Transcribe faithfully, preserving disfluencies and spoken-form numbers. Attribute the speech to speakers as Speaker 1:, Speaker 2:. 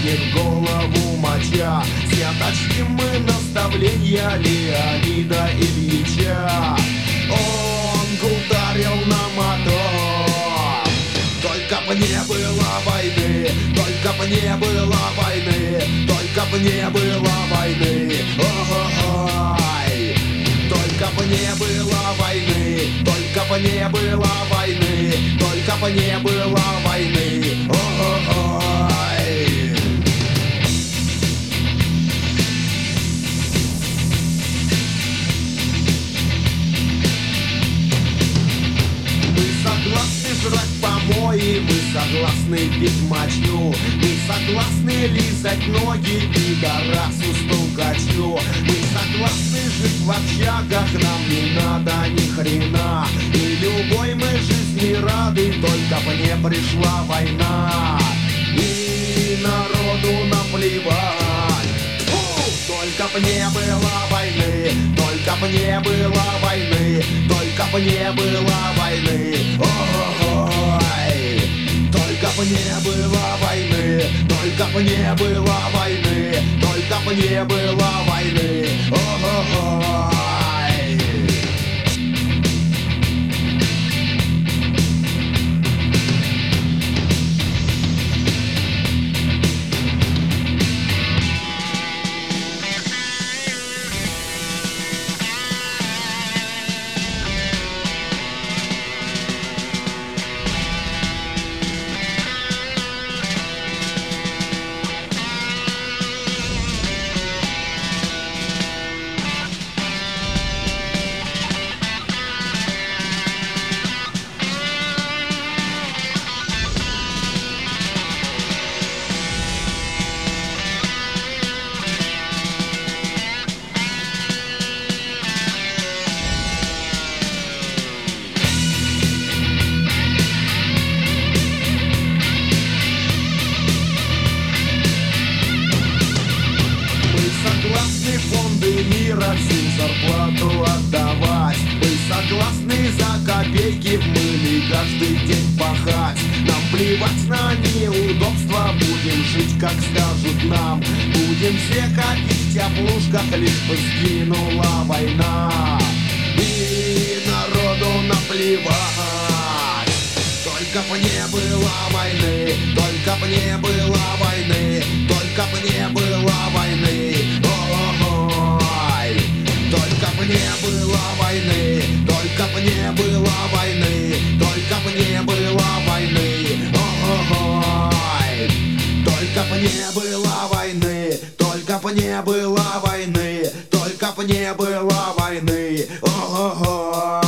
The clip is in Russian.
Speaker 1: не в голову моча. Сняточки мы наставления Леонида Ильича. Он ударил на мотор. Только б не было войны, только б не было войны, только б не было войны. Ой, только б не было войны, только б не было войны, только б не было войны. Ой. Мы согласны жрать помои, мы согласны пить мочню, мы согласны лизать ноги пидорасу стукачу. Мы согласны жить в общагах, нам не надо ни хрена. И любой мы жизни рады, только б не пришла война. И народу наплевать. Только б не было войны, только б не было войны, только б не было войны. Ой, только б не было войны, только б не было войны, только б не было войны. Ой. Всем зарплату отдавать. Мы согласны за копейки в мыле каждый день пахать. Нам плевать на неудобства, будем жить как скажут нам. Будем все ходить в теплушках, лишь бы сгинула война. И народу наплевать. Только б не было войны, только б не было войны, только б не было войны. Только б не было войны, только б не было войны, только б не было войны. Ой, только б не было войны, только б не было войны, только б не было войны. Ой.